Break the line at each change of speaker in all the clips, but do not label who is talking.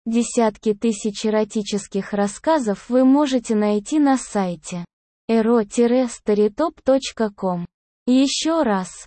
Десятки тысяч эротических рассказов вы можете найти на сайте ero-storytop.com. Еще раз,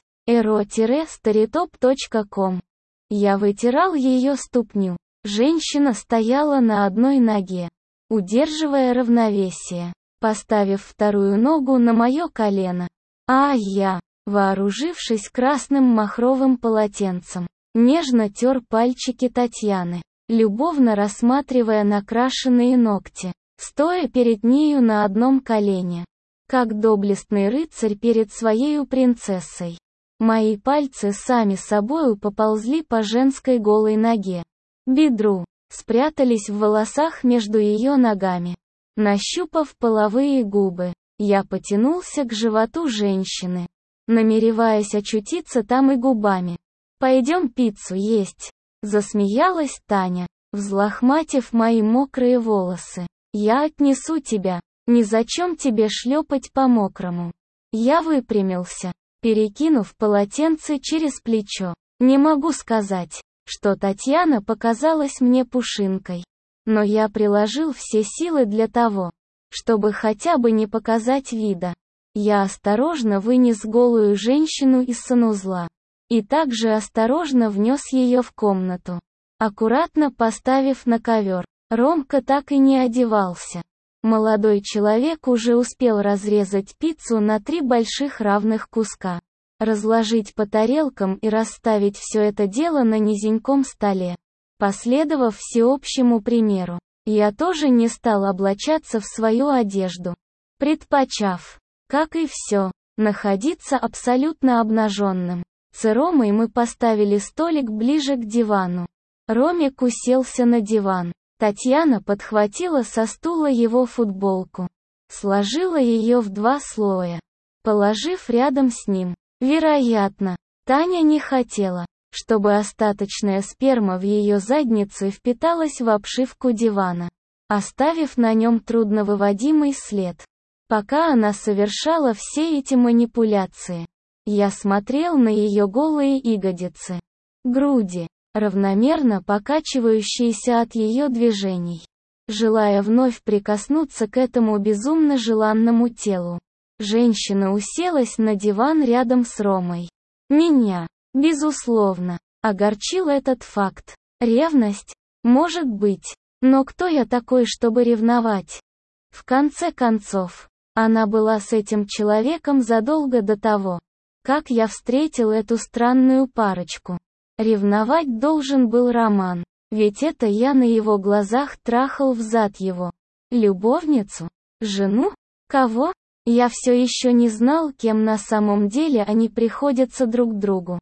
ero-storytop.com. Я вытирал ее ступню. Женщина стояла на одной ноге, удерживая равновесие, поставив вторую ногу на мое колено. А я, вооружившись красным махровым полотенцем, нежно тер пальчики Татьяны, любовно рассматривая накрашенные ногти, стоя перед нею на одном колене, как доблестный рыцарь перед своею принцессой. Мои пальцы сами собою поползли по женской голой ноге, бедру, спрятались в волосах между ее ногами. Нащупав половые губы, я потянулся к животу женщины, намереваясь очутиться там и губами. «Пойдем пиццу есть», — засмеялась Таня, взлохматив мои мокрые волосы. «Я отнесу тебя, незачем тебе шлепать по мокрому». Я выпрямился, перекинув полотенце через плечо. Не могу сказать, что Татьяна показалась мне пушинкой. Но я приложил все силы для того, чтобы хотя бы не показать вида. Я осторожно вынес голую женщину из санузла. И также осторожно внес ее в комнату, аккуратно поставив на ковер. Ромка так и не одевался. Молодой человек уже успел разрезать пиццу на 3 больших равных куска, разложить по тарелкам и расставить все это дело на низеньком столе. Последовав всеобщему примеру, я тоже не стал облачаться в свою одежду, предпочав, как и все, находиться абсолютно обнаженным. С Ромой мы поставили столик ближе к дивану. Ромик уселся на диван. Татьяна подхватила со стула его футболку, сложила ее в 2 слоя, положив рядом с ним. Вероятно, Таня не хотела, чтобы остаточная сперма в ее заднице впиталась в обшивку дивана, оставив на нем трудновыводимый след. Пока она совершала все эти манипуляции, я смотрел на ее голые ягодицы, груди, равномерно покачивающиеся от ее движений, желая вновь прикоснуться к этому безумно желанному телу. Женщина уселась на диван рядом с Ромой. Меня, безусловно, огорчил этот факт. Ревность? Может быть. Но кто я такой, чтобы ревновать? В конце концов, она была с этим человеком задолго до того, как я встретил эту странную парочку. Ревновать должен был Роман, ведь это я на его глазах трахал взад его любовницу, жену, кого? Я все еще не знал, кем на самом деле они приходятся друг другу.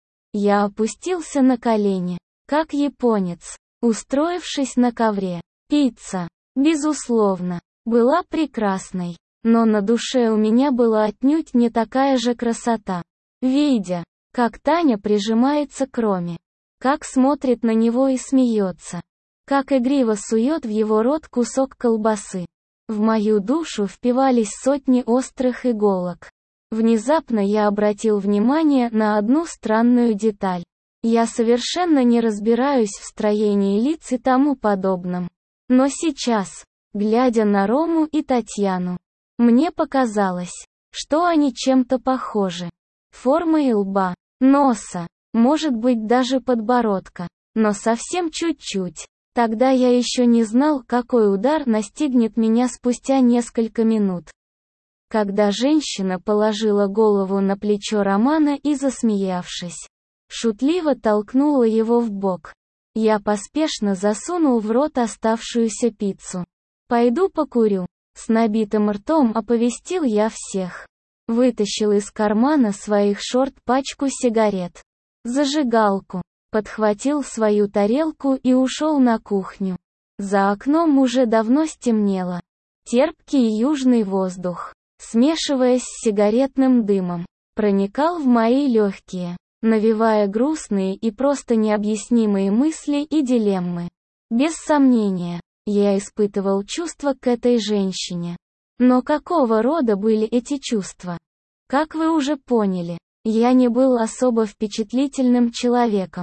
Я опустился на колени, как японец, устроившись на ковре. Пицца, безусловно, была прекрасной, но на душе у меня была отнюдь не такая же красота. Видя, как Таня прижимается к Роме, как смотрит на него и смеется, как игриво сует в его рот кусок колбасы. В мою душу впивались сотни острых иголок. Внезапно я обратил внимание на одну странную деталь. Я совершенно не разбираюсь в строении лиц и тому подобном. Но сейчас, глядя на Рому и Татьяну, мне показалось, что они чем-то похожи. Формой лба, носа, может быть даже подбородка, но совсем чуть-чуть. Тогда я еще не знал, какой удар настигнет меня спустя несколько минут. Когда женщина положила голову на плечо Романа и, засмеявшись, шутливо толкнула его в бок, я поспешно засунул в рот оставшуюся пиццу. «Пойду покурю», — с набитым ртом оповестил я всех. Вытащил из кармана своих шорт пачку сигарет, зажигалку, подхватил свою тарелку и ушел на кухню. За окном уже давно стемнело. Терпкий южный воздух, смешиваясь с сигаретным дымом, проникал в мои легкие, навевая грустные и просто необъяснимые мысли и дилеммы. Без сомнения, я испытывал чувства к этой женщине. Но какого рода были эти чувства? Как вы уже поняли, я не был особо впечатлительным человеком.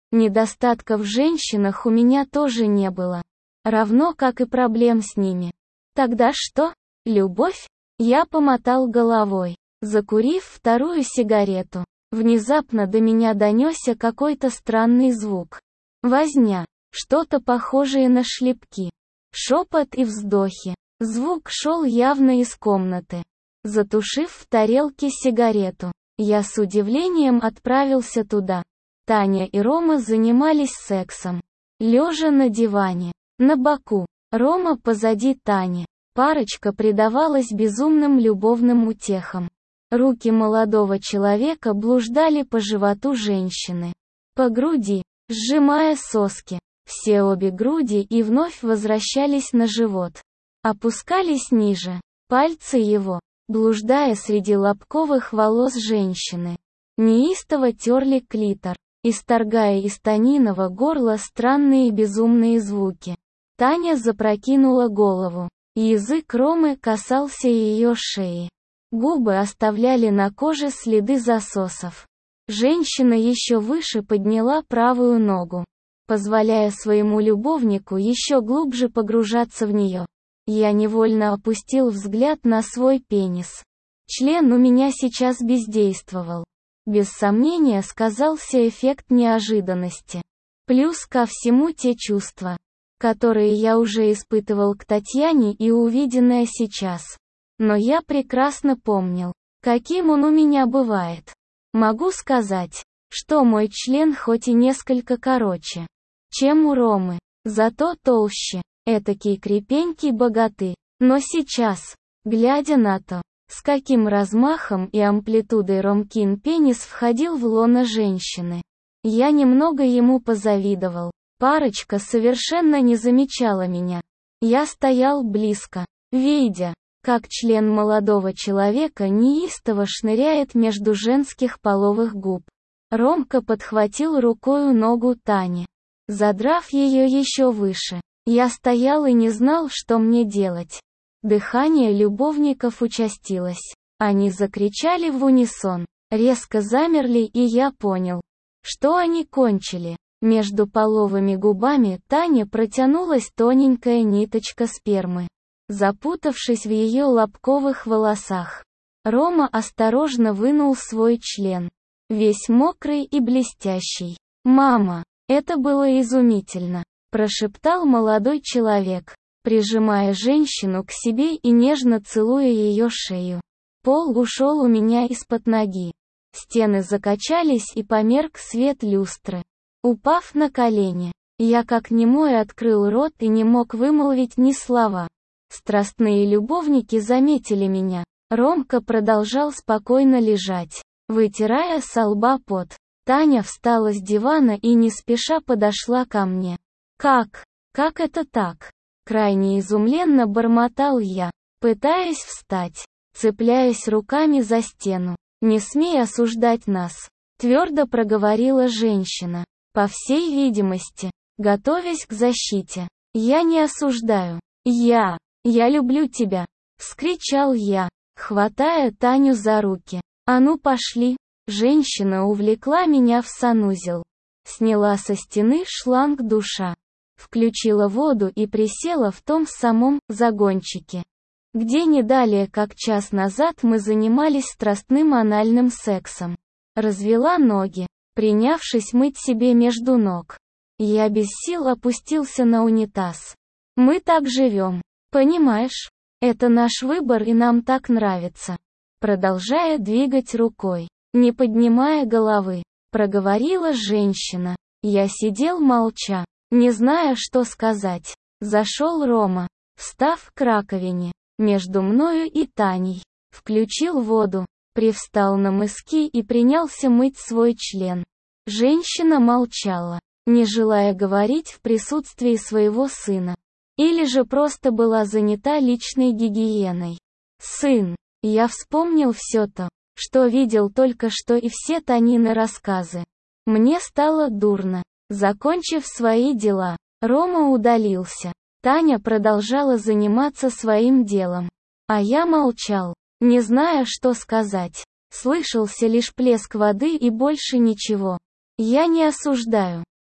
Недостатков в женщинах у меня тоже не было. Равно как и проблем с ними. Тогда что? Любовь? Я помотал головой, закурив вторую сигарету. Внезапно до меня донесся какой-то странный звук. Возня. Что-то похожее на шлепки. Шепот и вздохи. Звук шел явно из комнаты. Затушив в тарелке сигарету, я с удивлением отправился туда. Таня и Рома занимались сексом. Лежа на диване. На боку. Рома позади Тани. Парочка предавалась безумным любовным утехам. Руки молодого человека блуждали по животу женщины. По груди, сжимая соски. Все обе груди и вновь возвращались на живот. Опускались ниже. Пальцы его, блуждая среди лобковых волос женщины, неистово терли клитор, исторгая из Таниного горла странные безумные звуки. Таня запрокинула голову. Язык Ромы касался ее шеи. Губы оставляли на коже следы засосов. Женщина еще выше подняла правую ногу, позволяя своему любовнику еще глубже погружаться в нее. Я невольно опустил взгляд на свой пенис. Член у меня сейчас бездействовал. Без сомнения сказался эффект неожиданности. Плюс ко всему те чувства, которые я уже испытывал к Татьяне и увиденное сейчас. Но я прекрасно помнил, каким он у меня бывает. Могу сказать, что мой член хоть и несколько короче, чем у Ромы, зато толще, этакий крепенький богаты. Но сейчас, глядя на то, с каким размахом и амплитудой Ромкин пенис входил в лоно женщины, я немного ему позавидовал. Парочка совершенно не замечала меня. Я стоял близко, видя, как член молодого человека неистово шныряет между женских половых губ. Ромка подхватил рукою ногу Тани, задрав ее еще выше. Я стоял и не знал, что мне делать. Дыхание любовников участилось. Они закричали в унисон, резко замерли, и я понял, что они кончили. Между половыми губами Тани протянулась тоненькая ниточка спермы, запутавшись в ее лобковых волосах. Рома осторожно вынул свой член, весь мокрый и блестящий. «Мама, это было изумительно», — прошептал молодой человек, прижимая женщину к себе и нежно целуя ее шею. Пол ушел у меня из-под ноги. Стены закачались и померк свет люстры. Упав на колени, я как немой открыл рот и не мог вымолвить ни слова. Страстные любовники заметили меня. Ромка продолжал спокойно лежать, вытирая со лба пот. Таня встала с дивана и не спеша подошла ко мне. «Как это так?» Крайне изумленно бормотал я, пытаясь встать, цепляясь руками за стену. «Не смей осуждать нас», — твердо проговорила женщина. По всей видимости, готовясь к защите. «Я не осуждаю. Я люблю тебя», — вскричал я, хватая Таню за руки. «А ну пошли». Женщина увлекла меня в санузел. Сняла со стены шланг душа. Включила воду и присела в том самом загончике, где не далее как час назад мы занимались страстным анальным сексом. Развела ноги, принявшись мыть себе между ног. Я без сил опустился на унитаз. «Мы так живем. Понимаешь? Это наш выбор и нам так нравится». Продолжая двигать рукой, не поднимая головы, проговорила женщина. Я сидел молча, не зная, что сказать. Зашел Рома, встав к раковине, между мною и Таней. Включил воду, привстал на мыски и принялся мыть свой член. Женщина молчала, не желая говорить в присутствии своего сына. Или же просто была занята личной гигиеной. «Сын». Я вспомнил все то, что видел только что, и все Танины рассказы. Мне стало дурно. Закончив свои дела, Рома удалился. Таня продолжала заниматься своим делом. А я молчал, не зная, что сказать. Слышался лишь плеск воды и больше ничего. Я не осуждаю.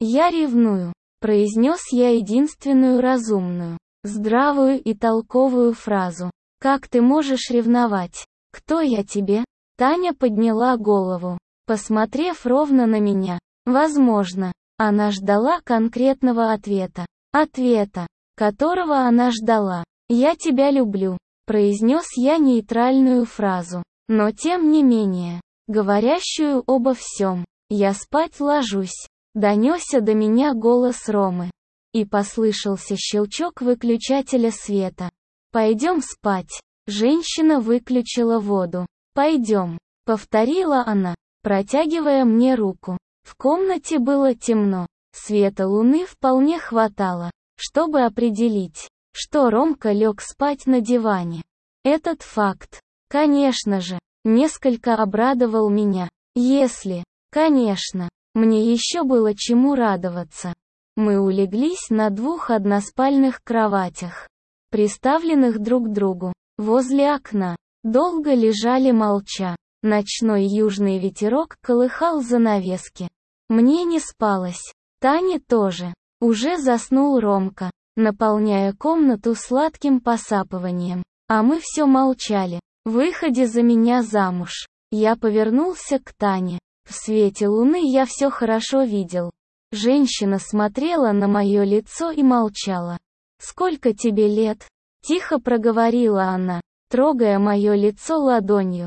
«Я ревную», — произнес я единственную разумную, здравую и толковую фразу. «Как ты можешь ревновать? Кто я тебе?» Таня подняла голову, посмотрев ровно на меня. Возможно, она ждала конкретного ответа. Ответа, которого она ждала. «Я тебя люблю», — произнес я нейтральную фразу, но тем не менее, говорящую обо всем. «Я спать ложусь», — донесся до меня голос Ромы. И послышался щелчок выключателя света. «Пойдем спать». Женщина выключила воду. «Пойдем», — повторила она, протягивая мне руку. В комнате было темно. Света луны вполне хватало, чтобы определить, что Ромка лег спать на диване. Этот факт, конечно же, несколько обрадовал меня. Если, конечно, мне еще было чему радоваться. Мы улеглись на 2 односпальных кроватях, приставленных друг к другу, возле окна. Долго лежали молча. Ночной южный ветерок колыхал занавески. Мне не спалось. Тане тоже. Уже заснул Ромка, наполняя комнату сладким посапыванием. А мы все молчали. «Выходи за меня замуж». Я повернулся к Тане. В свете луны я все хорошо видел. Женщина смотрела на мое лицо и молчала. «Сколько тебе лет?» — тихо проговорила она, трогая мое лицо ладонью.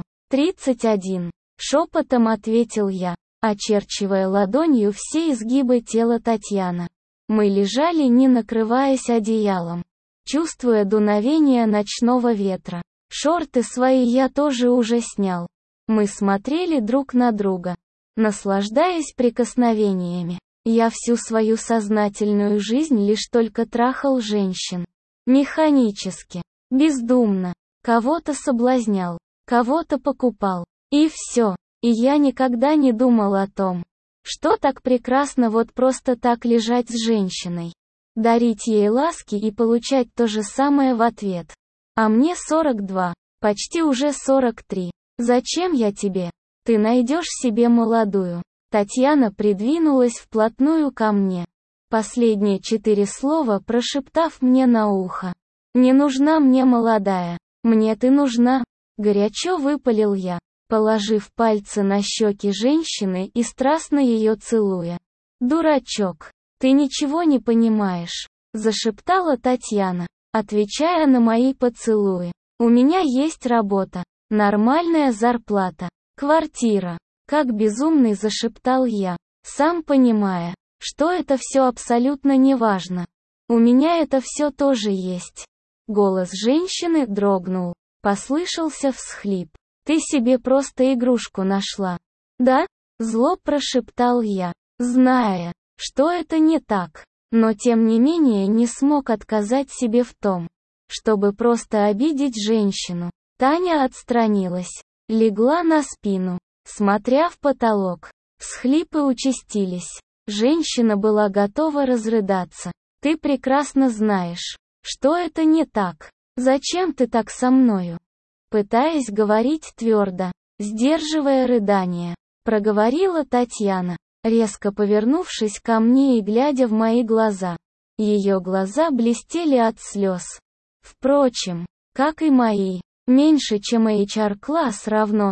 31. Шепотом ответил я, очерчивая ладонью все изгибы тела Татьяны. Мы лежали, не накрываясь одеялом, чувствуя дуновение ночного ветра. Шорты свои я тоже уже снял. Мы смотрели друг на друга, наслаждаясь прикосновениями. Я всю свою сознательную жизнь лишь только трахал женщин. Механически, бездумно. Кого-то соблазнял, кого-то покупал. И все. И я никогда не думал о том, что так прекрасно вот просто так лежать с женщиной. Дарить ей ласки и получать то же самое в ответ. А мне 42, почти уже 43. Зачем я тебе? Ты найдешь себе молодую. Татьяна придвинулась вплотную ко мне. Последние 4 слова прошептав мне на ухо. «Не нужна мне молодая. Мне ты нужна», — горячо выпалил я, положив пальцы на щеки женщины и страстно ее целуя. «Дурачок, ты ничего не понимаешь», — зашептала Татьяна, отвечая на мои поцелуи. «У меня есть работа, нормальная зарплата, квартира», — как безумный зашептал я, сам понимая, что это все абсолютно неважно. «У меня это все тоже есть». Голос женщины дрогнул. Послышался всхлип. «Ты себе просто игрушку нашла». «Да?» — зло прошептал я, зная, что это не так, но тем не менее не смог отказать себе в том, чтобы просто обидеть женщину. Таня отстранилась, легла на спину, смотря в потолок. Всхлипы участились. Женщина была готова разрыдаться. «Ты прекрасно знаешь, что это не так. Зачем ты так со мною?» Пытаясь говорить твердо, сдерживая рыдания, проговорила Татьяна, резко повернувшись ко мне и глядя в мои глаза. Ее глаза блестели от слез. Впрочем, как и мои. Меньше чем HR-класс равно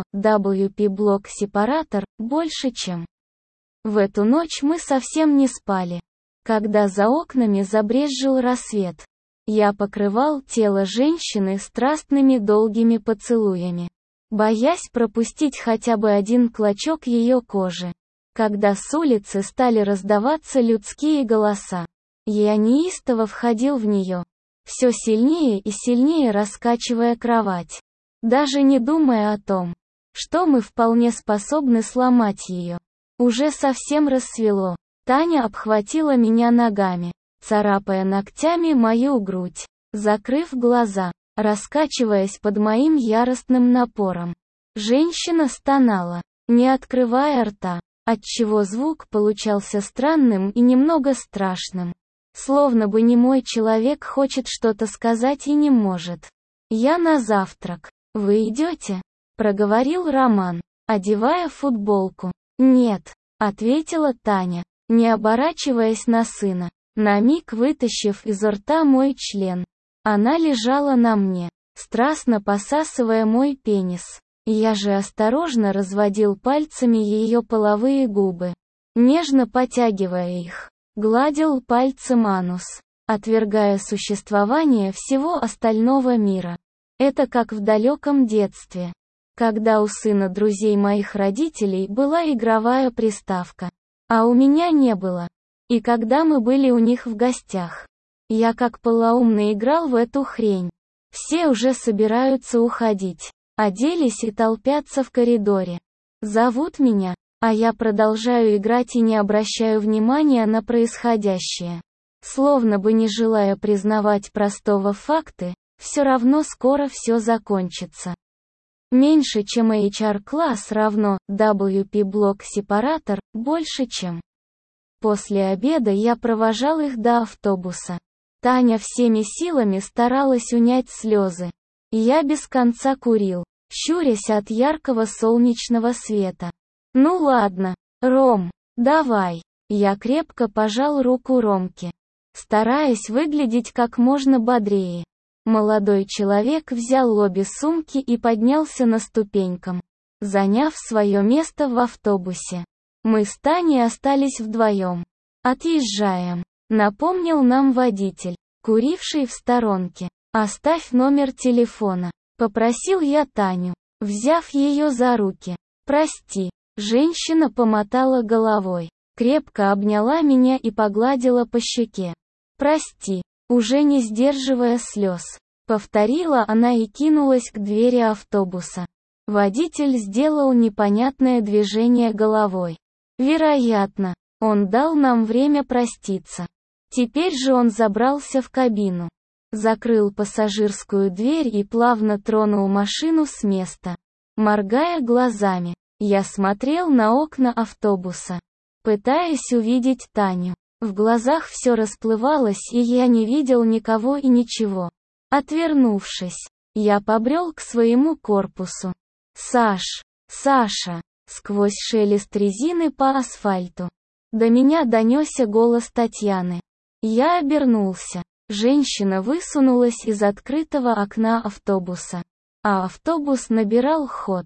WP-блок-сепаратор, больше чем. В эту ночь мы совсем не спали. Когда за окнами забрезжил рассвет, я покрывал тело женщины страстными долгими поцелуями, боясь пропустить хотя бы один клочок ее кожи. Когда с улицы стали раздаваться людские голоса, я неистово входил в нее, все сильнее и сильнее раскачивая кровать, даже не думая о том, что мы вполне способны сломать ее. Уже совсем рассвело. Таня обхватила меня ногами, царапая ногтями мою грудь, закрыв глаза, раскачиваясь под моим яростным напором. Женщина стонала, не открывая рта, отчего звук получался странным и немного страшным. Словно бы немой человек хочет что-то сказать и не может. «Я на завтрак. Вы идете?» — проговорил Роман, одевая футболку. «Нет», — ответила Таня. не оборачиваясь на сына, на миг вытащив изо рта мой член. Она лежала на мне, страстно посасывая мой пенис. Я же осторожно разводил пальцами ее половые губы, нежно потягивая их, гладил пальцем анус, отвергая существование всего остального мира. Это как в далеком детстве, когда у сына друзей моих родителей была игровая приставка, а у меня не было. И когда мы были у них в гостях, я как полоумный играл в эту хрень. Все уже собираются уходить, оделись и толпятся в коридоре. Зовут меня, а я продолжаю играть и не обращаю внимания на происходящее. Словно бы не желая признавать простого факта, все равно скоро все закончится. Меньше чем HR-класс равно WP-блок-сепаратор, больше чем. После обеда я провожал их до автобуса. Таня всеми силами старалась унять слезы. Я без конца курил, щурясь от яркого солнечного света. «Ну ладно, Ром, давай». Я крепко пожал руку Ромке, стараясь выглядеть как можно бодрее. Молодой человек взял обе сумки и поднялся на ступенькам, заняв свое место в автобусе. Мы с Таней остались вдвоем. «Отъезжаем», — напомнил нам водитель, куривший в сторонке. «Оставь номер телефона», — попросил я Таню, взяв ее за руки. «Прости», — женщина помотала головой, крепко обняла меня и погладила по щеке. «Прости», уже не сдерживая слез, повторила она и кинулась к двери автобуса. Водитель сделал непонятное движение головой. Вероятно, он дал нам время проститься. Теперь же он забрался в кабину, закрыл пассажирскую дверь и плавно тронул машину с места. Моргая глазами, я смотрел на окна автобуса, пытаясь увидеть Таню. В глазах все расплывалось, и я не видел никого и ничего. Отвернувшись, я побрел к своему корпусу. Саша!» Сквозь шелест резины по асфальту до меня донесся голос Татьяны. Я обернулся. Женщина высунулась из открытого окна автобуса. А автобус набирал ход.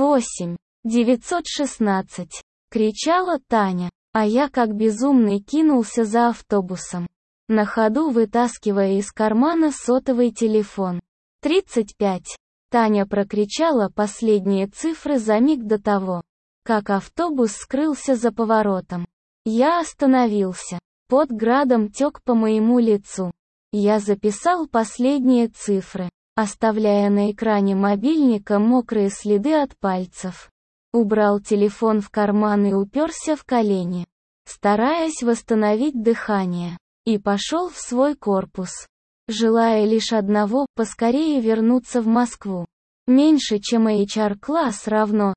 8-916. Кричала Таня, а я как безумный кинулся за автобусом, на ходу вытаскивая из кармана сотовый телефон. 35. Таня прокричала последние цифры за миг до того, как автобус скрылся за поворотом. Я остановился. Пот градом тек по моему лицу. Я записал последние цифры, оставляя на экране мобильника мокрые следы от пальцев. Убрал телефон в карман и уперся в колени, стараясь восстановить дыхание, и пошел в свой корпус, желая лишь одного — поскорее вернуться в Москву. Меньше чем HR-класс равно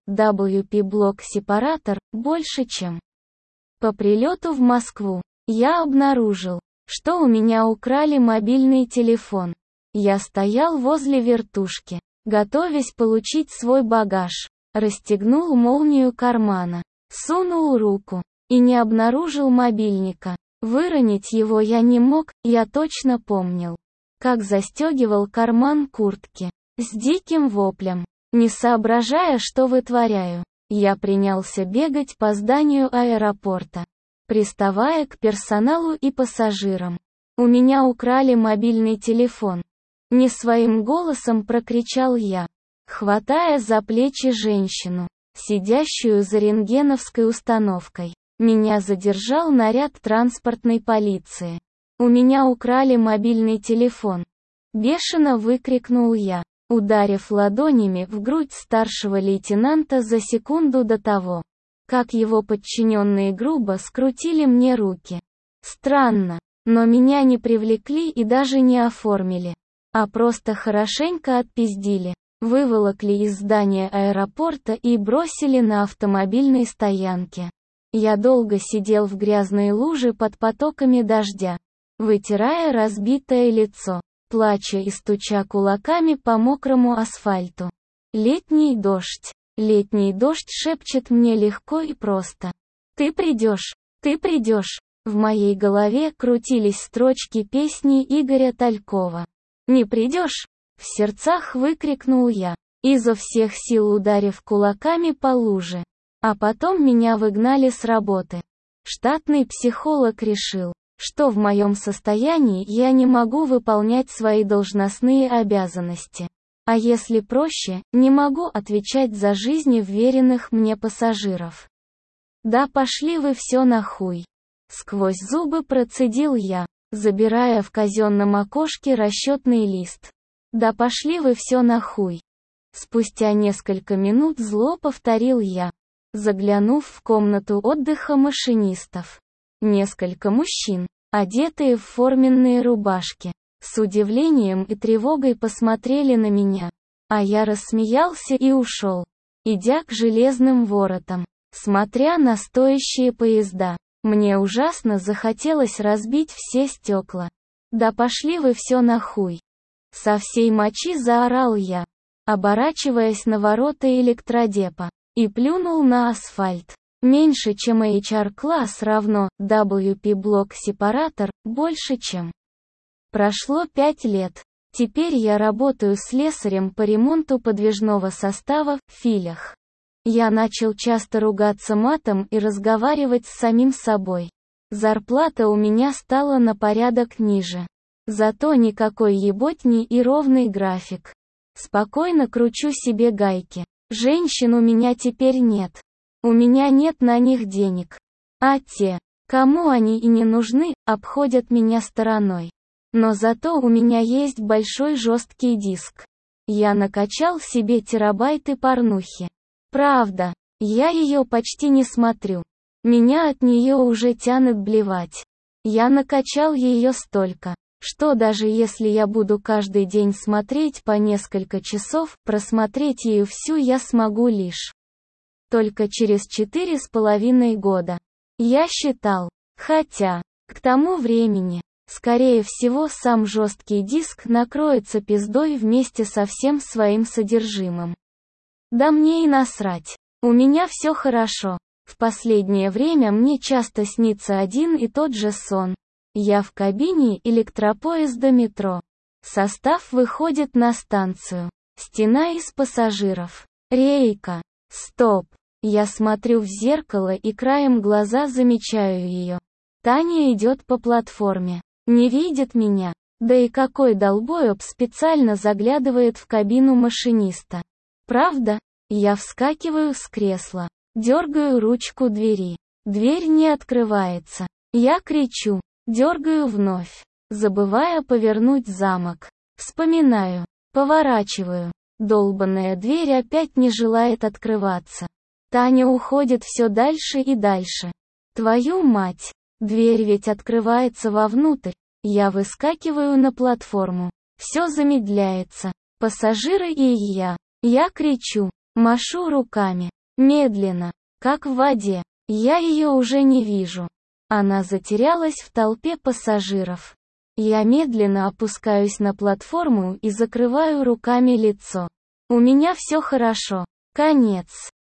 WP-блок-сепаратор, больше чем. По прилету в Москву, я обнаружил, что у меня украли мобильный телефон. Я стоял возле вертушки, готовясь получить свой багаж, расстегнул молнию кармана, сунул руку, и не обнаружил мобильника. Выронить его я не мог, я точно помнил, как застегивал карман куртки. С диким воплем, не соображая, что вытворяю, я принялся бегать по зданию аэропорта, приставая к персоналу и пассажирам. «У меня украли мобильный телефон», — не своим голосом прокричал я, хватая за плечи женщину, сидящую за рентгеновской установкой. Меня задержал наряд транспортной полиции. «У меня украли мобильный телефон», — бешено выкрикнул я, ударив ладонями в грудь старшего лейтенанта за секунду до того, как его подчиненные грубо скрутили мне руки. Странно, но меня не привлекли и даже не оформили, а просто хорошенько отпиздили, выволокли из здания аэропорта и бросили на автомобильной стоянке. Я долго сидел в грязной луже под потоками дождя, вытирая разбитое лицо, плача и стуча кулаками по мокрому асфальту. Летний дождь шепчет мне легко и просто. «Ты придешь, Ты придешь. В моей голове крутились строчки песни Игоря Талькова. Не придешь? В сердцах выкрикнул я, изо всех сил ударив кулаками по луже. А потом меня выгнали с работы. Штатный психолог решил, что в моем состоянии я не могу выполнять свои должностные обязанности. А если проще, не могу отвечать за жизни вверенных мне пассажиров. Да пошли вы все нахуй. Сквозь зубы процедил я, забирая в казенном окошке расчетный лист. Да пошли вы все нахуй. Спустя несколько минут зло повторил я, заглянув в комнату отдыха машинистов. Несколько мужчин, одетые в форменные рубашки, с удивлением и тревогой посмотрели на меня, а я рассмеялся и ушел, идя к железным воротам, смотря на стоящие поезда. Мне ужасно захотелось разбить все стекла. Да пошли вы все нахуй. Со всей мочи заорал я, оборачиваясь на ворота электродепа, и плюнул на асфальт. Меньше чем HR-класс равно WP-блок-сепаратор, больше чем. Прошло 5 лет. Теперь я работаю слесарем по ремонту подвижного состава в филях. Я начал часто ругаться матом и разговаривать с самим собой. Зарплата у меня стала на порядок ниже. Зато никакой еботни и ровный график. Спокойно кручу себе гайки. Женщин у меня теперь нет. У меня нет на них денег. А те, кому они и не нужны, обходят меня стороной. Но зато у меня есть большой жесткий диск. Я накачал себе терабайты порнухи. Правда, я ее почти не смотрю. Меня от нее уже тянет блевать. Я накачал ее столько, что даже если я буду каждый день смотреть по несколько часов, просмотреть ее всю я смогу лишь только через 4,5 года. Я считал. Хотя, к тому времени, скорее всего, сам жесткий диск накроется пиздой вместе со всем своим содержимым. Да мне и насрать. У меня все хорошо. В последнее время мне часто снится один и тот же сон. Я в кабине электропоезда метро. Состав выходит на станцию. Стена из пассажиров. Рейка. Стоп. Я смотрю в зеркало и краем глаза замечаю ее. Таня идет по платформе. Не видит меня. Да и какой долбоеб специально заглядывает в кабину машиниста. Правда? Я вскакиваю с кресла. Дергаю ручку двери. Дверь не открывается. Я кричу. Дергаю вновь, забывая повернуть замок. Вспоминаю. Поворачиваю. Долбанная дверь опять не желает открываться. Таня уходит все дальше и дальше. Твою мать. Дверь ведь открывается вовнутрь. Я выскакиваю на платформу. Все замедляется. Пассажиры и я. Я кричу. Машу руками. Медленно. Как в воде. Я ее уже не вижу. Она затерялась в толпе пассажиров. Я медленно опускаюсь на платформу и закрываю руками лицо. У меня все хорошо. Конец.